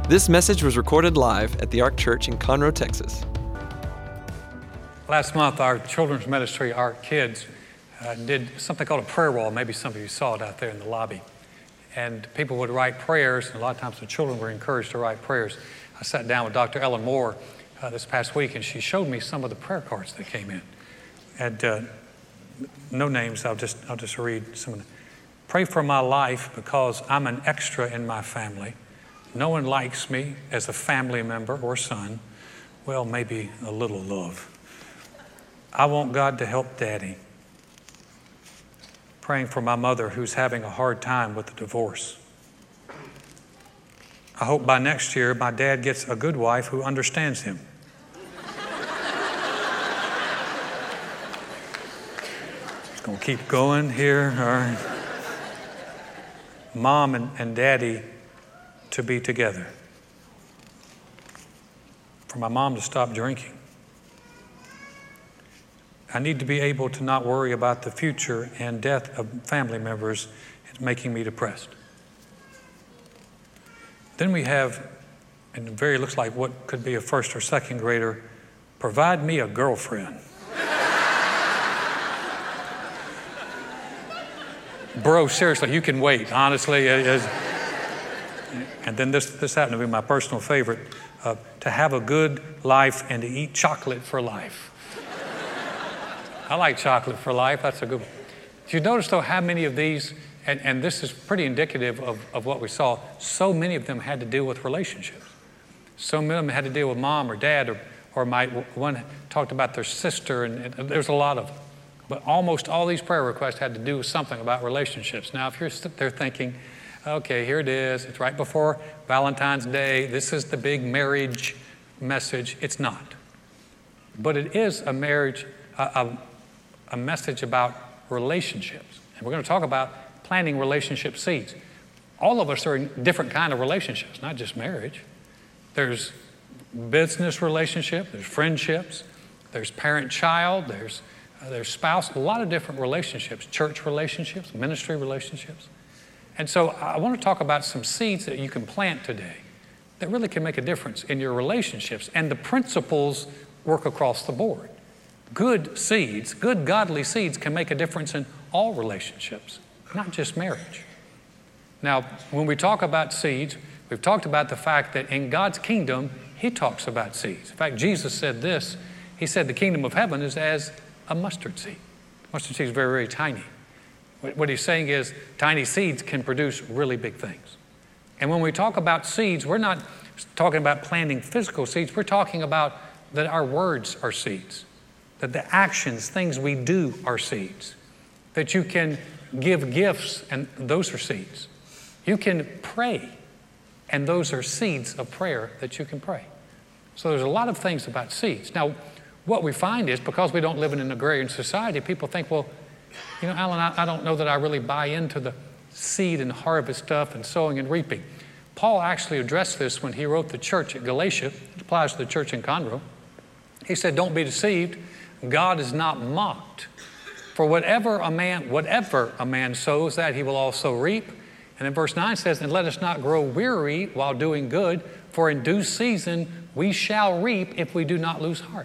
This message was recorded live at the Ark Church in Conroe, Texas. Last month, our children's ministry, Ark Kids, did something called a prayer wall. Maybe some of you saw it out there in the lobby. And people would write prayers, and a lot of times the children were encouraged to write prayers. I sat down with Dr. Ellen Moore this past week, and she showed me some of the prayer cards that came in. And no names, I'll just read some of them. Pray for my life because I'm an extra in my family. No one likes me as a family member or son. Well, maybe a little love. I want God to help Daddy. Praying for my mother who's having a hard time with the divorce. I hope by next year my dad gets a good wife who understands him. Just gonna keep going here. All right. Mom and Daddy to be together. For my mom to stop drinking. I need to be able to not worry about the future and death of family members. It's making me depressed. Then we have, and it very looks like what could be a first or second grader, provide me a girlfriend. Bro, seriously, you can wait, honestly. And then this happened to be my personal favorite, to have a good life and to eat chocolate for life. I like chocolate for life. That's a good one. Did you notice, though, how many of these, and this is pretty indicative of what we saw, so many of them had to deal with relationships. So many of them had to deal with mom or dad, or one talked about their sister, and there's a lot of them. But almost all these prayer requests had to do with something about relationships. Now, if you're there thinking, okay, here it is. It's right before Valentine's Day. This is the big marriage message. It's not. But it is a marriage, a message about relationships. And we're going to talk about planting relationship seeds. All of us are in different kind of relationships, not just marriage. There's business relationship, there's friendships, there's parent-child, there's spouse, a lot of different relationships, church relationships, ministry relationships. And so I want to talk about some seeds that you can plant today that really can make a difference in your relationships. And the principles work across the board. Good seeds, good godly seeds can make a difference in all relationships, not just marriage. Now, when we talk about seeds, we've talked about the fact that in God's kingdom, He talks about seeds. In fact, Jesus said this. He said the kingdom of heaven is as a mustard seed. Mustard seed is very, very tiny. What he's saying is tiny seeds can produce really big things. And when we talk about seeds, we're not talking about planting physical seeds. We're talking about that our words are seeds, that the actions, things we do are seeds, that you can give gifts and those are seeds. You can pray and those are seeds of prayer that you can pray. So there's a lot of things about seeds. Now, what we find is because we don't live in an agrarian society, people think, well, you know, Alan, I don't know that I really buy into the seed and harvest stuff and sowing and reaping. Paul actually addressed this when he wrote the church at Galatia. It applies to the church in Conroe. He said, don't be deceived. God is not mocked. For whatever a man sows, that he will also reap. And then verse 9 says, and let us not grow weary while doing good, for in due season we shall reap if we do not lose heart.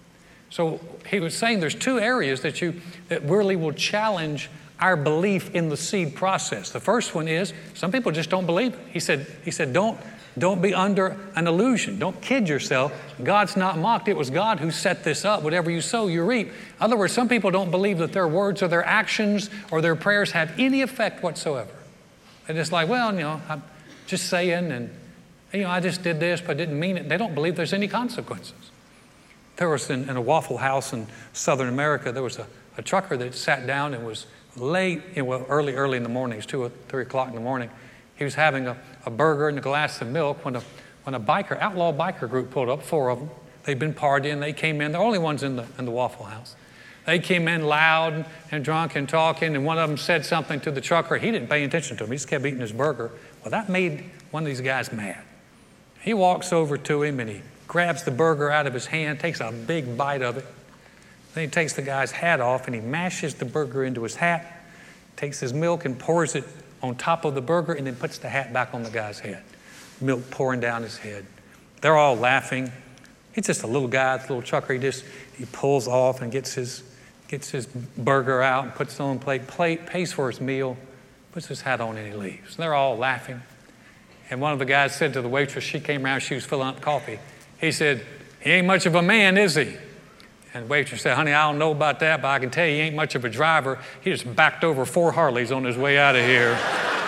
So he was saying there's two areas that really will challenge our belief in the seed process. The first one is some people just don't believe it. He said don't be under an illusion. Don't kid yourself. God's not mocked. It was God who set this up. Whatever you sow, you reap. In other words, some people don't believe that their words or their actions or their prayers have any effect whatsoever. They're just like, well, you know, I'm just saying, and you know, I just did this, but I didn't mean it. They don't believe there's any consequences. There was in a Waffle House in Southern America, there was a trucker that sat down and was late, early in the morning, it's 2 or 3 o'clock in the morning. He was having a burger and a glass of milk when a outlaw biker group pulled up, 4 of them. They'd been partying, they came in, they're the only ones in the Waffle House. They came in loud and drunk and talking, and one of them said something to the trucker. He didn't pay attention to him, he just kept eating his burger. Well, that made one of these guys mad. He walks over to him and he grabs the burger out of his hand, takes a big bite of it. Then he takes the guy's hat off and he mashes the burger into his hat, takes his milk and pours it on top of the burger, and then puts the hat back on the guy's head. milk pouring down his head. They're all laughing. He's just a little guy, this little chucker. He pulls off and gets his burger out and puts it on the plate, pays for his meal, puts his hat on, and he leaves. And they're all laughing. And one of the guys said to the waitress, she came around, she was filling up coffee. He said, "He ain't much of a man, is he?" And the waitress said, "Honey, I don't know about that, but I can tell you he ain't much of a driver. He just backed over 4 Harleys on his way out of here."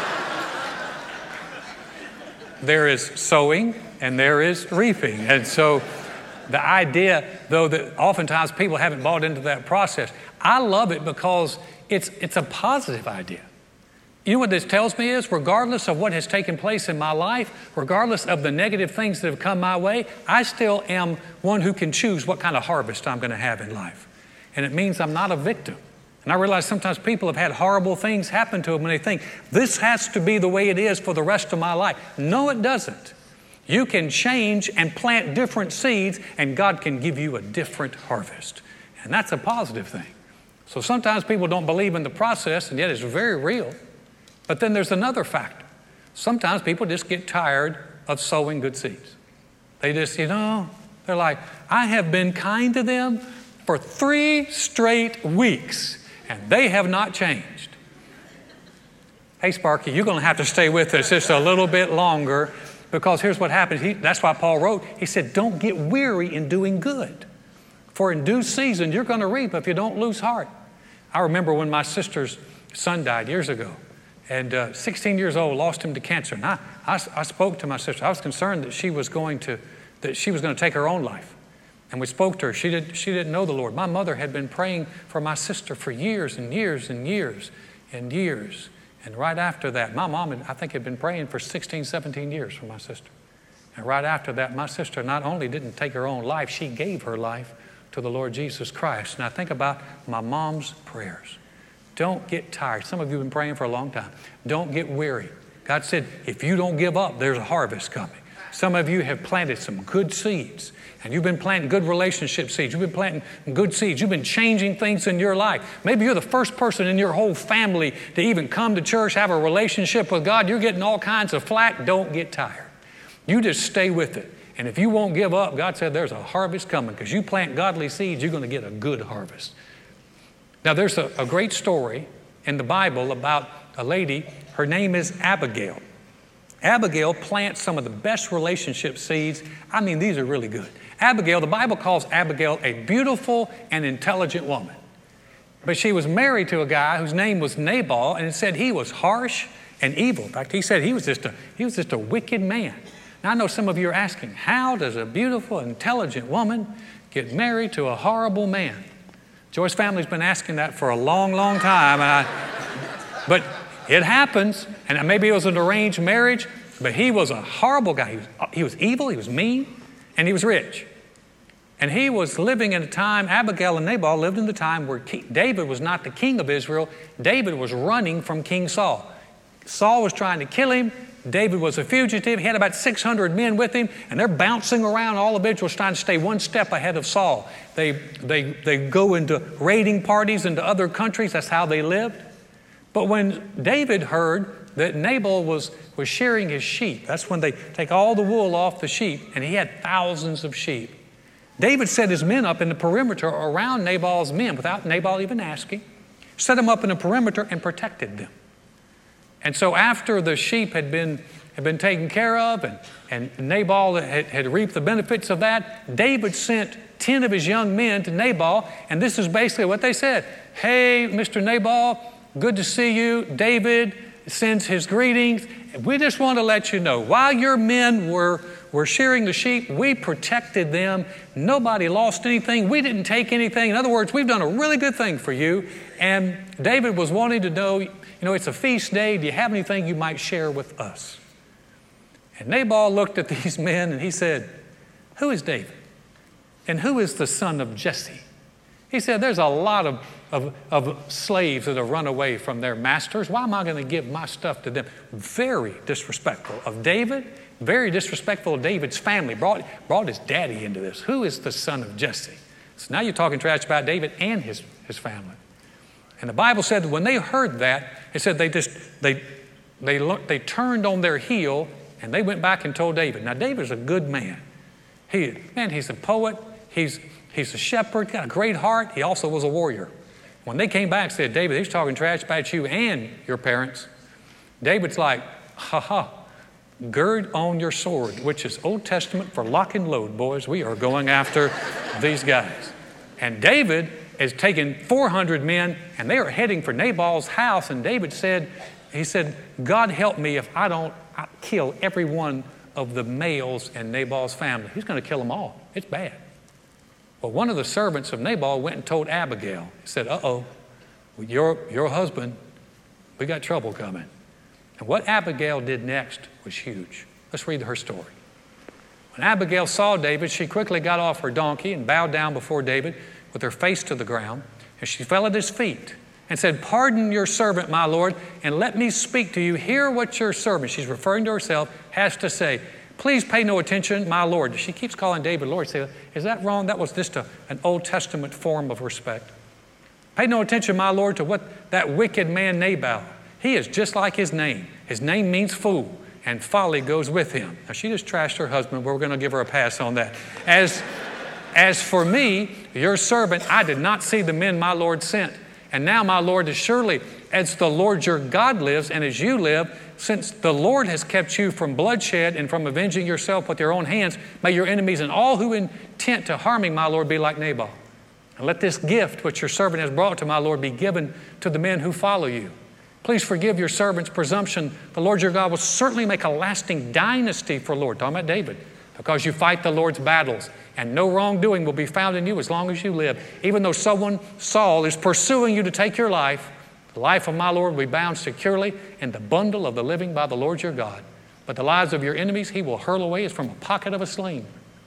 There is sowing and there is reaping. And so the idea, though, that oftentimes people haven't bought into that process, I love it because it's a positive idea. You know what this tells me is, regardless of what has taken place in my life, regardless of the negative things that have come my way, I still am one who can choose what kind of harvest I'm going to have in life. And it means I'm not a victim. And I realize sometimes people have had horrible things happen to them and they think, this has to be the way it is for the rest of my life. No, it doesn't. You can change and plant different seeds and God can give you a different harvest. And that's a positive thing. So sometimes people don't believe in the process, and yet it's very real. But then there's another factor. Sometimes people just get tired of sowing good seeds. They just, they're like, I have been kind to them for 3 straight weeks, and they have not changed. Hey, Sparky, you're going to have to stay with us just a little bit longer, because here's what happens. That's why Paul wrote, he said, don't get weary in doing good. For in due season, you're going to reap if you don't lose heart. I remember when my sister's son died years ago. And 16 years old, lost him to cancer. And I spoke to my sister. I was concerned that she was going to take her own life. And we spoke to her. She didn't know the Lord. My mother had been praying for my sister for years and years and years and years. And right after that, my mom, I think, had been praying for 16, 17 years for my sister. And right after that, my sister not only didn't take her own life, she gave her life to the Lord Jesus Christ. And I think about my mom's prayers. Don't get tired. Some of you have been praying for a long time. Don't get weary. God said, if you don't give up, there's a harvest coming. Some of you have planted some good seeds, and you've been planting good relationship seeds. You've been planting good seeds. You've been changing things in your life. Maybe you're the first person in your whole family to even come to church, have a relationship with God. You're getting all kinds of flack. Don't get tired. You just stay with it. And if you won't give up, God said there's a harvest coming, because you plant godly seeds, you're going to get a good harvest. Now, there's a great story in the Bible about a lady. Her name is Abigail. Abigail plants some of the best relationship seeds. I mean, these are really good. Abigail, the Bible calls Abigail a beautiful and intelligent woman. But she was married to a guy whose name was Nabal, and it said he was harsh and evil. In fact, he said he was just a wicked man. Now, I know some of you are asking, how does a beautiful, intelligent woman get married to a horrible man? Joy's family's been asking that for a long, long time. But it happens. And maybe it was an arranged marriage, but he was a horrible guy. He was evil, he was mean, and he was rich. And he was living in a time, Abigail and Nabal lived in the time where David was not the king of Israel. David was running from King Saul. Saul was trying to kill him. David was a fugitive. He had about 600 men with him, and they're bouncing around. All of Israel trying to stay one step ahead of Saul. They go into raiding parties into other countries. That's how they lived. But when David heard that Nabal was shearing his sheep, that's when they take all the wool off the sheep, and he had thousands of sheep. David set his men up in the perimeter around Nabal's men without Nabal even asking, set them up in a perimeter and protected them. And so after the sheep had been taken care of and Nabal had reaped the benefits of that, David sent 10 of his young men to Nabal, and this is basically what they said. Hey, Mr. Nabal, good to see you. David sends his greetings. We just want to let you know, while your men were shearing the sheep, we protected them. Nobody lost anything. We didn't take anything. In other words, we've done a really good thing for you. And David was wanting to know, it's a feast day. Do you have anything you might share with us? And Nabal looked at these men and he said, who is David? And who is the son of Jesse? He said, there's a lot of slaves that have run away from their masters. Why am I going to give my stuff to them? Very disrespectful of David, very disrespectful of David's family. Brought his daddy into this. Who is the son of Jesse? So now you're talking trash about David and his family. And the Bible said that when they heard that, it said they turned on their heel And they went back and told David. Now, David's a good man. He's a poet. He's a shepherd, got a great heart. He also was a warrior. When they came back and said, David, he's talking trash about you and your parents, David's like, gird on your sword, which is Old Testament for lock and load, boys. We are going after these guys. And David is taking 400 men, and they are heading for Nabal's house. And David said, God help me if I don't kill every one of the males in Nabal's family. He's going to kill them all. It's bad. Well, one of the servants of Nabal went and told Abigail. He said, your husband, we got trouble coming. And what Abigail did next was huge. Let's read her story. When Abigail saw David, she quickly got off her donkey and bowed down before David with her face to the ground. And she fell at his feet and said, pardon your servant, my lord, and let me speak to you. Hear what your servant, she's referring to herself, has to say. Please pay no attention, my lord. She keeps calling David Lord. Say, is that wrong? That was just an Old Testament form of respect. Pay no attention, my lord, to what that wicked man Nabal. He is just like his name. His name means fool, and folly goes with him. Now, she just trashed her husband, but we're going to give her a pass on that. As for me, your servant, I did not see the men my lord sent. And now, my lord, as surely as the Lord your God lives and as you live, since the Lord has kept you from bloodshed and from avenging yourself with your own hands, may your enemies and all who intent to harming my Lord be like Nabal. And let this gift which your servant has brought to my Lord be given to the men who follow you. Please forgive your servant's presumption. The Lord your God will certainly make a lasting dynasty for Lord. Talking about David. Because you fight the Lord's battles. And no wrongdoing will be found in you as long as you live. Even though someone, Saul, is pursuing you to take your life, the life of my Lord will be bound securely in the bundle of the living by the Lord your God. But the lives of your enemies he will hurl away as from a pocket of a sling.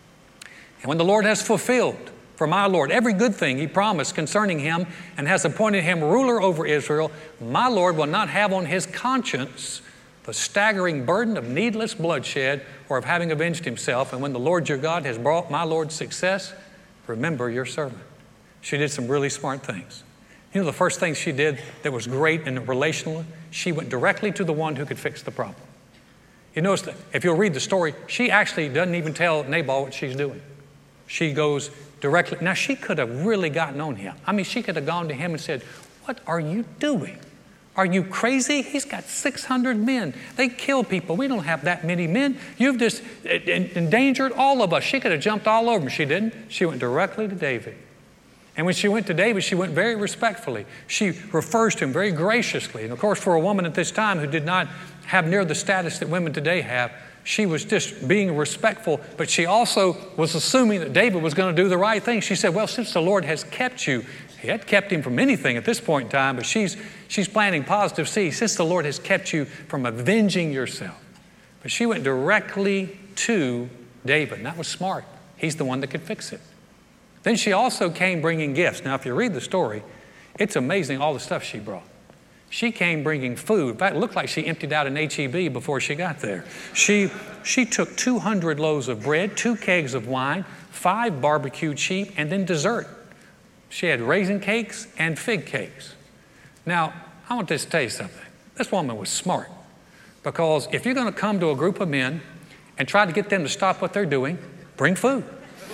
And when the Lord has fulfilled for my Lord every good thing he promised concerning him and has appointed him ruler over Israel, my Lord will not have on his conscience the staggering burden of needless bloodshed or of having avenged himself. And when the Lord your God has brought my Lord success, remember your servant. She did some really smart things. You know the first thing she did that was great and relational? She went directly to the one who could fix the problem. You notice that if you'll read the story, she actually doesn't even tell Nabal what she's doing. She goes directly. Now, she could have really gotten on him. I mean, she could have gone to him and said, what are you doing? Are you crazy? He's got 600 men. They kill people. We don't have that many men. You've just endangered all of us. She could have jumped all over him. She didn't. She went directly to David. And when she went to David, she went very respectfully. She refers to him very graciously. And of course, for a woman at this time who did not have near the status that women today have, she was just being respectful, but she also was assuming that David was going to do the right thing. She said, well, since the Lord has kept you, he had kept him from anything at this point in time, but she's planting positive seeds. Since the Lord has kept you from avenging yourself. But she went directly to David, and that was smart. He's the one that could fix it. Then she also came bringing gifts. Now, if you read the story, it's amazing all the stuff she brought. She came bringing food. In fact, it looked like she emptied out an H-E-B before she got there. She took 200 loaves of bread, 2 kegs of wine, 5 barbecued sheep, and then dessert. She had raisin cakes and fig cakes. Now, I want to tell you something. This woman was smart. Because if you're going to come to a group of men and try to get them to stop what they're doing, bring food.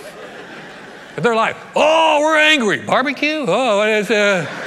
If they're like, oh, we're angry. Barbecue? Oh, what is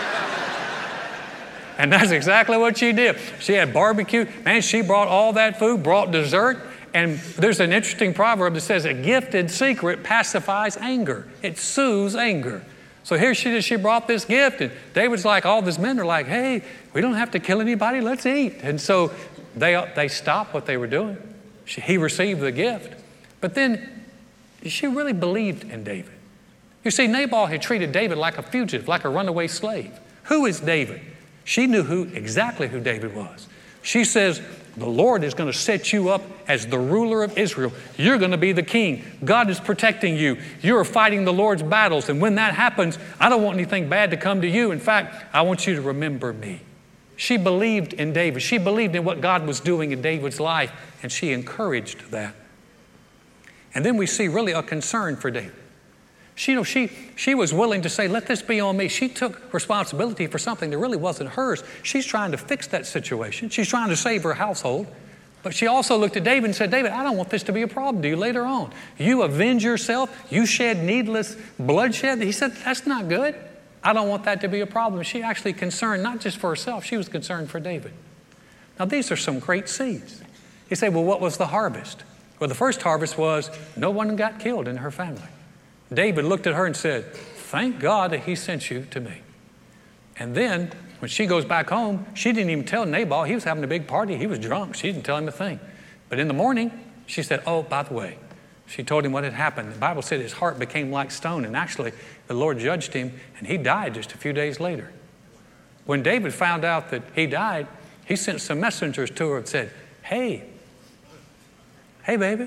And that's exactly what she did. She had barbecue. Man, she brought all that food, brought dessert. And there's an interesting proverb that says a gift in secret pacifies anger. It soothes anger. So here she did. She brought this gift. And David's like, all these men are like, hey, we don't have to kill anybody. Let's eat. And so they stopped what they were doing. He received the gift. But then she really believed in David. You see, Nabal had treated David like a fugitive, like a runaway slave. Who is David? She knew exactly who David was. She says, the Lord is going to set you up as the ruler of Israel. You're going to be the king. God is protecting you. You're fighting the Lord's battles. And when that happens, I don't want anything bad to come to you. In fact, I want you to remember me. She believed in David. She believed in what God was doing in David's life, and she encouraged that. And then we see really a concern for David. She was willing to say, let this be on me. She took responsibility for something that really wasn't hers. She's trying to fix that situation. She's trying to save her household. But she also looked at David and said, David, I don't want this to be a problem to you later on. You avenge yourself. You shed needless bloodshed. He said, that's not good. I don't want that to be a problem. She actually concerned not just for herself, she was concerned for David. Now, these are some great seeds. You say, well, what was the harvest? Well, the first harvest was no one got killed in her family. David looked at her and said, thank God that he sent you to me. And then when she goes back home, she didn't even tell Nabal. He was having a big party. He was drunk. She didn't tell him a thing. But in the morning, she said, oh, by the way, she told him what had happened. The Bible said his heart became like stone. And actually, the Lord judged him, and he died just a few days later. When David found out that he died, he sent some messengers to her and said, hey, baby.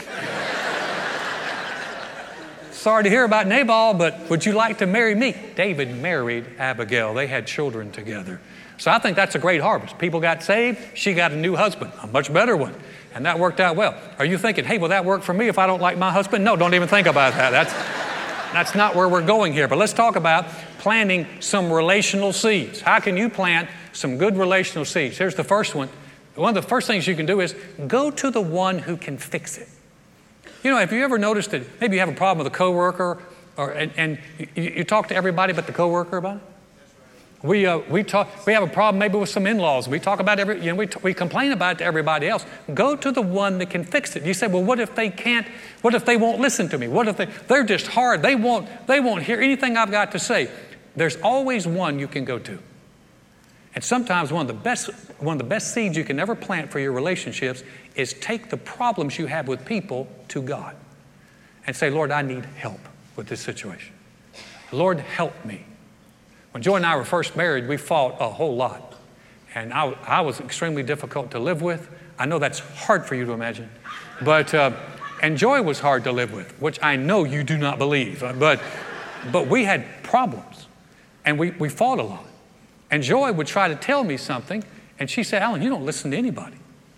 Sorry to hear about Nabal, but would you like to marry me? David married Abigail. They had children together. So I think that's a great harvest. People got saved. She got a new husband, a much better one. And that worked out well. Are you thinking, hey, will that work for me if I don't like my husband? No, don't even think about that. That's not where we're going here. But let's talk about planting some relational seeds. How can you plant some good relational seeds? Here's the first one. One of the first things you can do is go to the one who can fix it. You know, have you ever noticed that maybe you have a problem with a coworker, and you talk to everybody but the coworker about it? We have a problem maybe with some in-laws. We talk about we complain about it to everybody else. Go to the one that can fix it. You say, well, what if they can't? What if they won't listen to me? What if they're just hard? They won't hear anything I've got to say. There's always one you can go to. And sometimes one of the best seeds you can ever plant for your relationships is take the problems you have with people to God and say, Lord, I need help with this situation. Lord, help me. When Joy and I were first married, we fought a whole lot. And I was extremely difficult to live with. I know that's hard for you to imagine. But, and Joy was hard to live with, which I know you do not believe. But we had problems. And we fought a lot. And Joy would try to tell me something, and she said, Alan, you don't listen to anybody.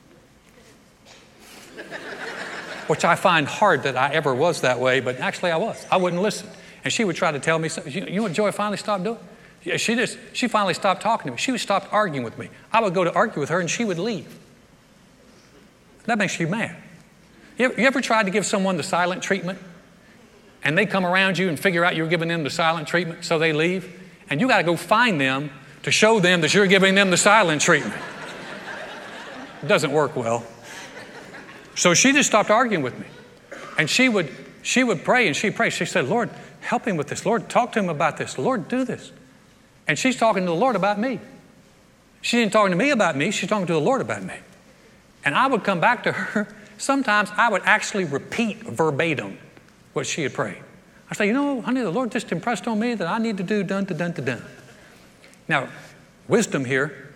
Which I find hard that I ever was that way, but actually I was. I wouldn't listen. And she would try to tell me something. You know what Joy finally stopped doing? Yeah, she finally stopped talking to me. She would stop arguing with me. I would go to argue with her, and she would leave. That makes you mad. You ever tried to give someone the silent treatment? And they come around you and figure out you're giving them the silent treatment, so they leave? And you got to go find them to show them that you're giving them the silent treatment. It doesn't work well. So she just stopped arguing with me. And she would pray, and she'd pray. She said, Lord, help him with this. Lord, talk to him about this. Lord, do this. And she's talking to the Lord about me. She ain't talking to me about me. She's talking to the Lord about me. And I would come back to her. Sometimes I would actually repeat verbatim what she had prayed. I say, you know, honey, the Lord just impressed on me that I need to do dun to dun to dun. Now, wisdom here,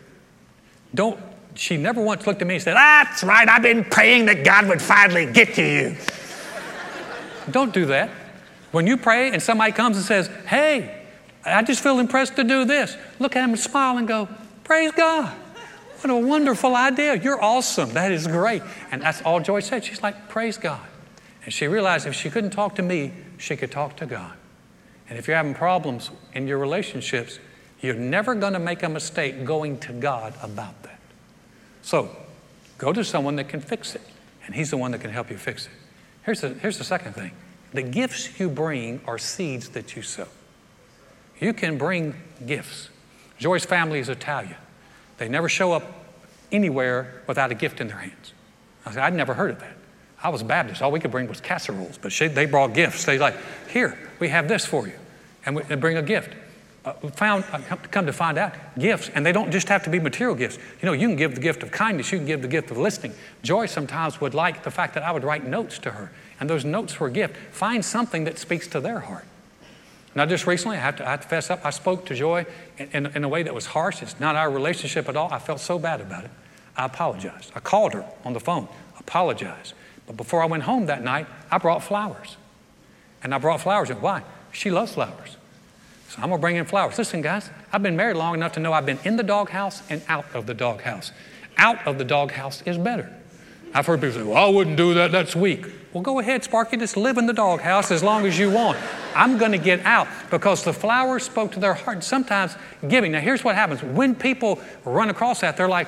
she never once looked at me and said, that's right, I've been praying that God would finally get to you. Don't do that. When you pray and somebody comes and says, hey, I just feel impressed to do this, look at them and smile and go, praise God. What a wonderful idea. You're awesome. That is great. And that's all Joy said. She's like, praise God. And she realized if she couldn't talk to me, she could talk to God. And if you're having problems in your relationships, you're never going to make a mistake going to God about that. So go to someone that can fix it, and he's the one that can help you fix it. Here's the second thing. The gifts you bring are seeds that you sow. You can bring gifts. Joy's family is Italian. They never show up anywhere without a gift in their hands. I said, I'd never heard of that. I was Baptist. All we could bring was casseroles, but they brought gifts. They like, here, we have this for you. And they bring a gift. Come to find out, gifts, and they don't just have to be material gifts. You know, you can give the gift of kindness. You can give the gift of listening. Joy sometimes would like the fact that I would write notes to her, and those notes were a gift. Find something that speaks to their heart. Now, just recently, I have to fess up, I spoke to Joy in a way that was harsh. It's not our relationship at all. I felt so bad about it. I apologized. I called her on the phone, apologized. But before I went home that night, I brought flowers. And I brought flowers. And why? She loves flowers. So I'm going to bring in flowers. Listen, guys, I've been married long enough to know I've been in the doghouse and out of the doghouse. Out of the doghouse is better. I've heard people say, well, I wouldn't do that. That's weak. Well, go ahead, Sparky. Just live in the doghouse as long as you want. I'm going to get out because the flowers spoke to their heart. Sometimes giving. Now, here's what happens. When people run across that, they're like,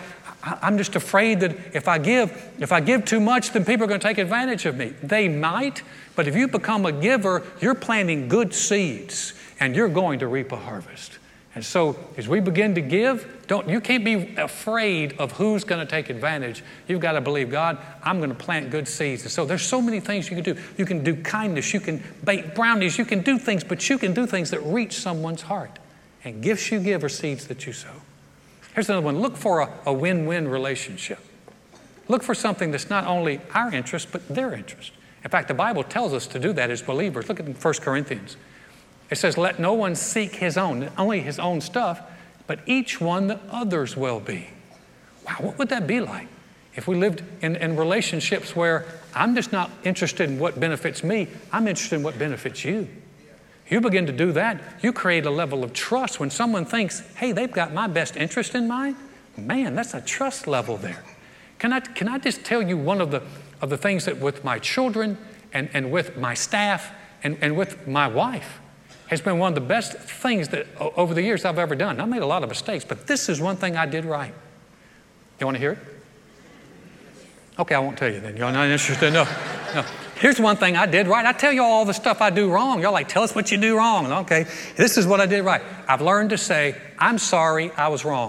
I'm just afraid that if I give too much, then people are going to take advantage of me. They might, but if you become a giver, you're planting good seeds and you're going to reap a harvest. And so as we begin to give, you can't be afraid of who's going to take advantage. You've got to believe, God, I'm going to plant good seeds. And so there's so many things you can do. You can do kindness, you can bake brownies, you can do things, but you can do things that reach someone's heart. And gifts you give are seeds that you sow. Here's another one. Look for a win-win relationship. Look for something that's not only our interest, but their interest. In fact, the Bible tells us to do that as believers. Look at 1 Corinthians. It says, let no one seek his own, only his own stuff, but each one the other's well-being. Wow, what would that be like if we lived in relationships where I'm just not interested in what benefits me, I'm interested in what benefits you. You begin to do that, you create a level of trust. When someone thinks, hey, they've got my best interest in mind, man, that's a trust level there. Can I just tell you one of the things that with my children and with my staff and with my wife has been one of the best things that over the years I've ever done. I made a lot of mistakes, but this is one thing I did right. You want to hear it? Okay, I won't tell you then. You're not interested? No. Here's one thing I did right. I tell you all the stuff I do wrong. Y'all like, tell us what you do wrong. Okay, this is what I did right. I've learned to say, I'm sorry, I was wrong.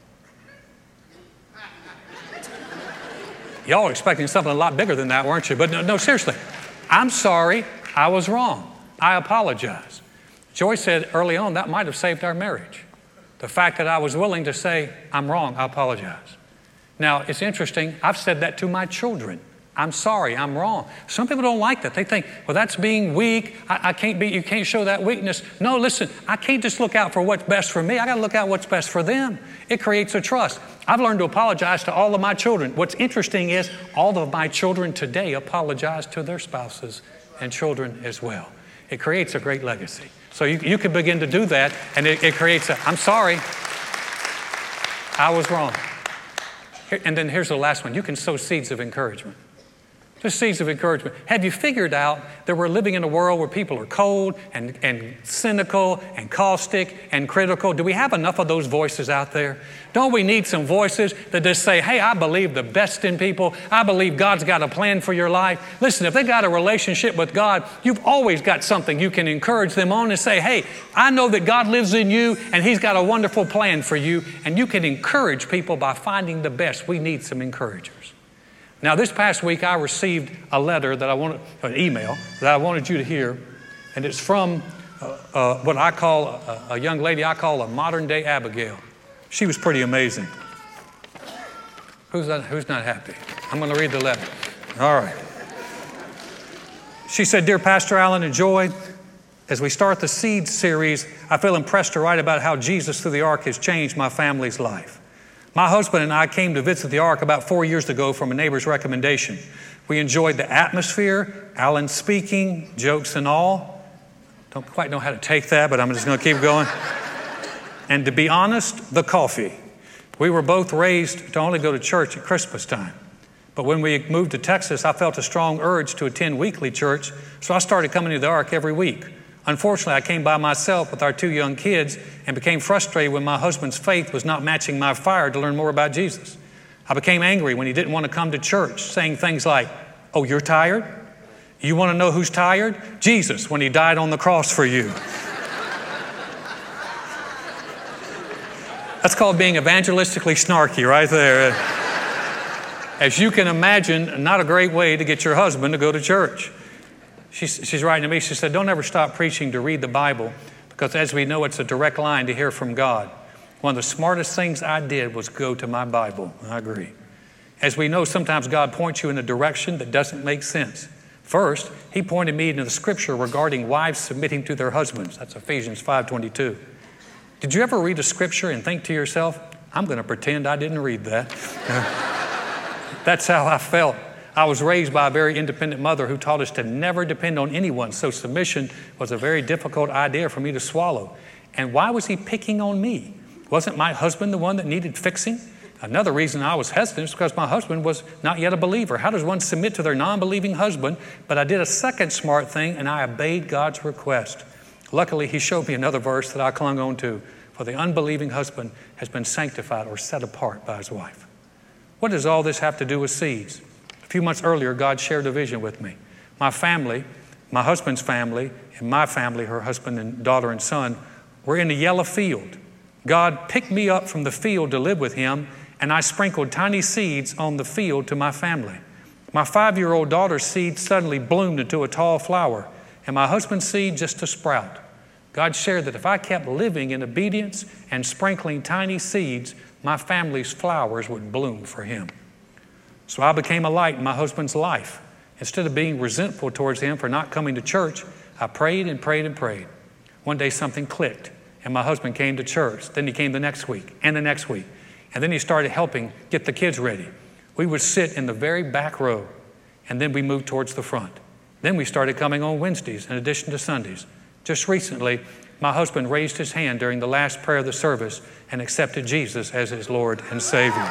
Y'all are expecting something a lot bigger than that, weren't you? But no, seriously. I'm sorry, I was wrong. I apologize. Joy said early on that might have saved our marriage. The fact that I was willing to say, I'm wrong, I apologize. Now, it's interesting, I've said that to my children. I'm sorry, I'm wrong. Some people don't like that. They think, well, that's being weak. You can't show that weakness. No, listen, I can't just look out for what's best for me. I got to look out what's best for them. It creates a trust. I've learned to apologize to all of my children. What's interesting is all of my children today apologize to their spouses and children as well. It creates a great legacy. So you can begin to do that, and it creates I'm sorry, I was wrong. And then here's the last one. You can sow seeds of encouragement. Just seeds of encouragement. Have you figured out that we're living in a world where people are cold and cynical and caustic and critical? Do we have enough of those voices out there? Don't we need some voices that just say, hey, I believe the best in people. I believe God's got a plan for your life. Listen, if they got a relationship with God, you've always got something you can encourage them on and say, hey, I know that God lives in you and He's got a wonderful plan for you. And you can encourage people by finding the best. We need some encouragers. Now, this past week, I received a letter an email that I wanted you to hear, and it's from what I call a young lady I call a modern-day Abigail. She was pretty amazing. Who's not happy? I'm going to read the letter. All right. She said, Dear Pastor Allen and Joy, as we start the Seed series, I feel impressed to write about how Jesus through the ark has changed my family's life. My husband and I came to visit the Ark about 4 years ago from a neighbor's recommendation. We enjoyed the atmosphere, Alan speaking, jokes and all. Don't quite know how to take that, but I'm just going to keep going. And to be honest, the coffee. We were both raised to only go to church at Christmas time. But when we moved to Texas, I felt a strong urge to attend weekly church, so I started coming to the Ark every week. Unfortunately, I came by myself with our 2 young kids and became frustrated when my husband's faith was not matching my fire to learn more about Jesus. I became angry when he didn't want to come to church, saying things like, oh, you're tired? You want to know who's tired? Jesus, when He died on the cross for you. That's called being evangelistically snarky right there. As you can imagine, not a great way to get your husband to go to church. She's writing to me, she said, don't ever stop preaching to read the Bible, because as we know, it's a direct line to hear from God. One of the smartest things I did was go to my Bible. I agree. As we know, sometimes God points you in a direction that doesn't make sense. First, He pointed me into the scripture regarding wives submitting to their husbands. That's Ephesians 5:22. Did you ever read a scripture and think to yourself, I'm going to pretend I didn't read that? That's how I felt. I was raised by a very independent mother who taught us to never depend on anyone, so submission was a very difficult idea for me to swallow. And why was He picking on me? Wasn't my husband the one that needed fixing? Another reason I was hesitant is because my husband was not yet a believer. How does one submit to their non-believing husband? But I did a second smart thing, and I obeyed God's request. Luckily, He showed me another verse that I clung on to. For the unbelieving husband has been sanctified or set apart by his wife. What does all this have to do with seeds? A few months earlier, God shared a vision with me. My family, my husband's family, and my family, her husband and daughter and son, were in a yellow field. God picked me up from the field to live with Him, and I sprinkled tiny seeds on the field to my family. My 5-year-old daughter's seed suddenly bloomed into a tall flower, and my husband's seed just a sprout. God shared that if I kept living in obedience and sprinkling tiny seeds, my family's flowers would bloom for Him. So I became a light in my husband's life. Instead of being resentful towards him for not coming to church, I prayed and prayed and prayed. One day something clicked, and my husband came to church. Then he came the next week and the next week. And then he started helping get the kids ready. We would sit in the very back row, and then we moved towards the front. Then we started coming on Wednesdays in addition to Sundays. Just recently, my husband raised his hand during the last prayer of the service and accepted Jesus as his Lord and Savior.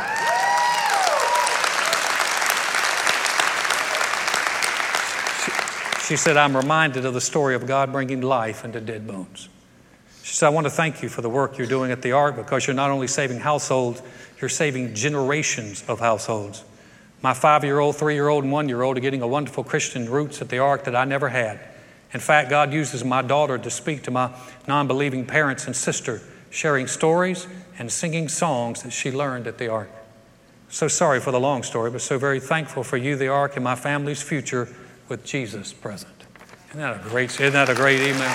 She said, I'm reminded of the story of God bringing life into dead bones. She said, I want to thank you for the work you're doing at the Ark, because you're not only saving households, you're saving generations of households. My 5-year-old, 3-year-old, and 1-year-old are getting a wonderful Christian roots at the Ark that I never had. In fact, God uses my daughter to speak to my non-believing parents and sister, sharing stories and singing songs that she learned at the Ark. So sorry for the long story, but so very thankful for you, the Ark, and my family's future with Jesus present. Isn't that a great email?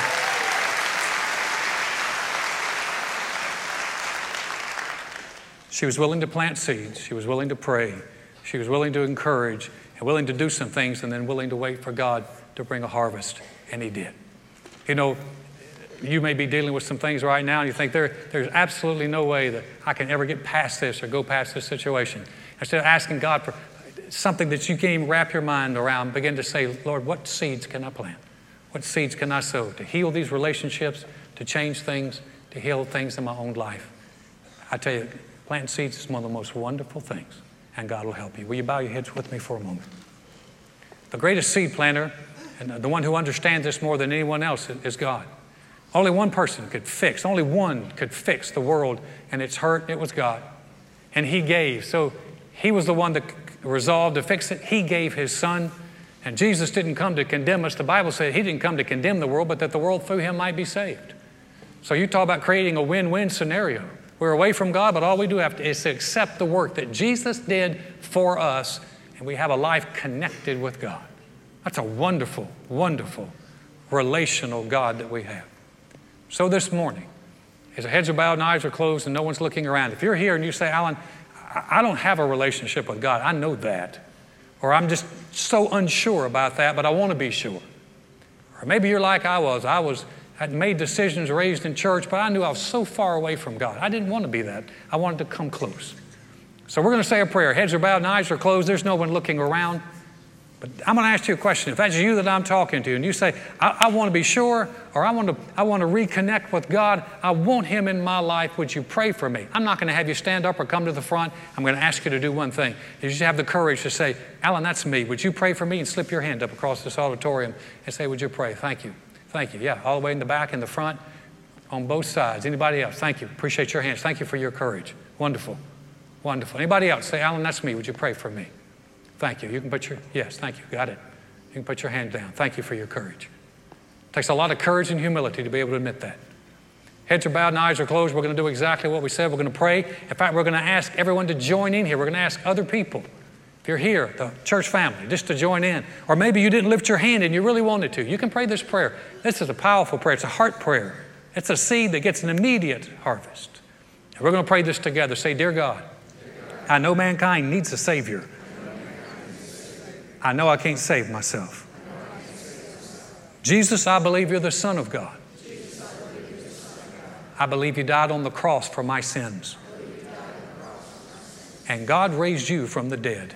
She was willing to plant seeds. She was willing to pray. She was willing to encourage and willing to do some things, and then willing to wait for God to bring a harvest. And He did. You know, you may be dealing with some things right now and you think there's absolutely no way that I can ever get past this or go past this situation. Instead of asking God for something that you can't even wrap your mind around, begin to say, Lord, what seeds can I plant? What seeds can I sow to heal these relationships, to change things, to heal things in my own life? I tell you, planting seeds is one of the most wonderful things, and God will help you. Will you bow your heads with me for a moment? The greatest seed planter, and the one who understands this more than anyone else, is God. Only one person could fix the world and its hurt. It was God. And He gave. So He was the one that resolved to fix it. He gave His Son. And Jesus didn't come to condemn us. The Bible said He didn't come to condemn the world, but that the world through Him might be saved. So you talk about creating a win-win scenario. We're away from God, but all we do is to accept the work that Jesus did for us, and we have a life connected with God. That's a wonderful, wonderful relational God that we have. So this morning, as the heads are bowed and eyes are closed and no one's looking around, if you're here and you say, Alan, I don't have a relationship with God, I know that. Or I'm just so unsure about that, but I want to be sure. Or maybe you're like I was. I'd made decisions, raised in church, but I knew I was so far away from God. I didn't want to be that. I wanted to come close. So we're going to say a prayer. Heads are bowed and eyes are closed. There's no one looking around. But I'm going to ask you a question. If that's you that I'm talking to, and you say, I want to be sure, or I want to reconnect with God, I want Him in my life, would you pray for me? I'm not going to have you stand up or come to the front. I'm going to ask you to do one thing. You just have the courage to say, Alan, that's me. Would you pray for me? And slip your hand up across this auditorium and say, would you pray? Thank you. Thank you. Yeah, all the way in the back, in the front, on both sides. Anybody else? Thank you. Appreciate your hands. Thank you for your courage. Wonderful. Wonderful. Anybody else? Say, Alan, that's me. Would you pray for me? Thank you. You can put yes, thank you. Got it. You can put your hand down. Thank you for your courage. It takes a lot of courage and humility to be able to admit that. Heads are bowed and eyes are closed. We're going to do exactly what we said. We're going to pray. In fact, we're going to ask everyone to join in here. We're going to ask other people. If you're here, the church family, just to join in. Or maybe you didn't lift your hand and you really wanted to. You can pray this prayer. This is a powerful prayer. It's a heart prayer. It's a seed that gets an immediate harvest. And we're going to pray this together. Say, Dear God, I know mankind needs a Savior. I know I can't save myself. Jesus, I believe you're the Son of God. I believe you died on the cross for my sins. And God raised you from the dead.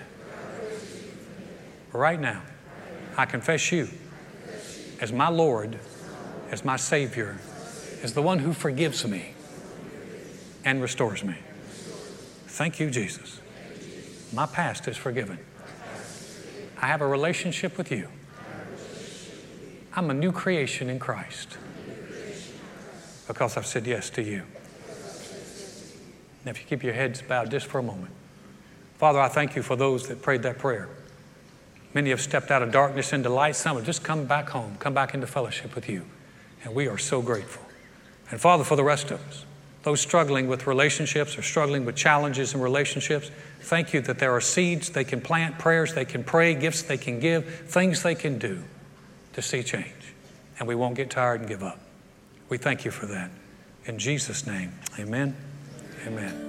Right now, I confess you as my Lord, as my Savior, as the one who forgives me and restores me. Thank you, Jesus. My past is forgiven. I have a relationship with you. I'm a new creation in Christ because I've said yes to you. And if you keep your heads bowed just for a moment. Father, I thank you for those that prayed that prayer. Many have stepped out of darkness into light. Some have just come back home, come back into fellowship with you. And we are so grateful. And Father, for the rest of us, those struggling with relationships or struggling with challenges in relationships, thank you that there are seeds they can plant, prayers they can pray, gifts they can give, things they can do to see change. And we won't get tired and give up. We thank you for that. In Jesus' name, amen. Amen.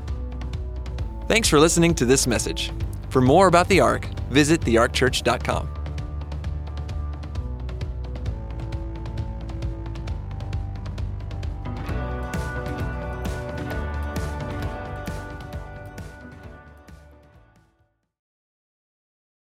Thanks for listening to this message. For more about the Ark, visit thearkchurch.com.